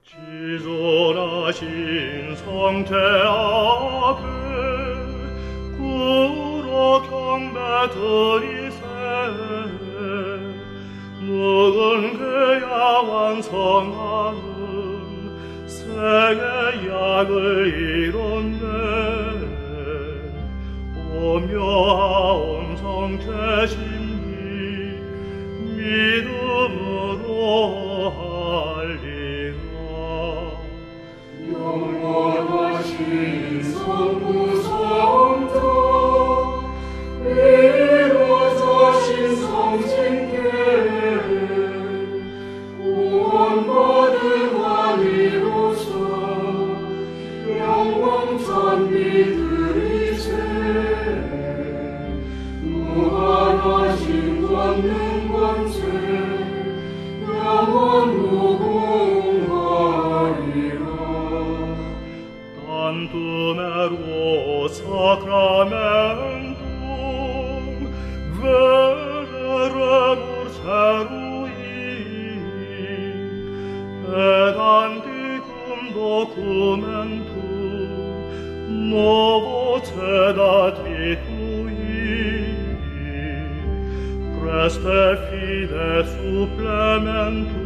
지존하신 성태 앞에 꿇어 경배 드리세. 묵은 괴야 완성하는 세계 약을 이뤘네. 오묘하온 성태 신비 믿음으로 할리라. 영원하신 성부성도 위로자신 성신께 구원받은 왕이로서 영광 찬미 드리세. 무한하신 권능 권세 영원 무궁하리라. Tantum sacramentum veneremur cerui, et antiquum documentum novo cedat vitui, preste fide supplementum